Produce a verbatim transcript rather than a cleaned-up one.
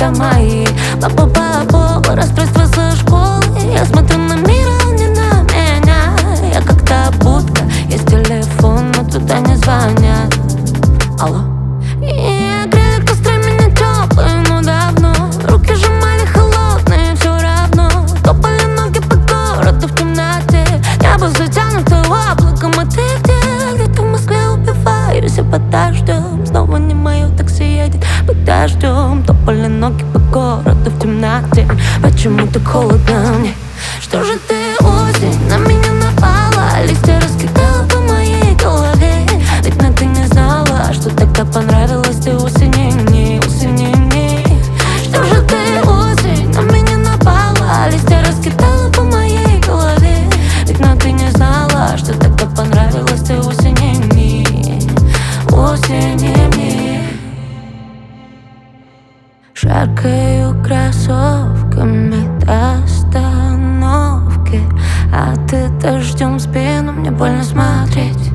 это мои. Папа-папа, расстройство со школы. Я смотрю на мир, а он не на меня. Я как-то будка, есть телефон, но туда не звонят. Алло. И греют костры меня теплые, но давно. Руки сжимали холодные, все равно. Топали ноги по городу в темноте. Небо затянуто облаком, а ты где? Где-то в Москве убиваюсь, и под дождем. Снова не мое такси едет под дождем. Топали ноги по городу в темноте. Почему так холодно мне? Что же ты, осень, на меня напала? Листья раскидала по моей голове. Ведь на ты не знала, что тогда понравилось ты осени мне, осени мне. Что же ты, осень, на меня напала? Листья раскидала по моей голове. Ведь на ты не знала, что тогда понравилось ты осени мне, осени мне. Шаркаю кроссовками до остановки, а ты дождем в спину, мне больно смотреть.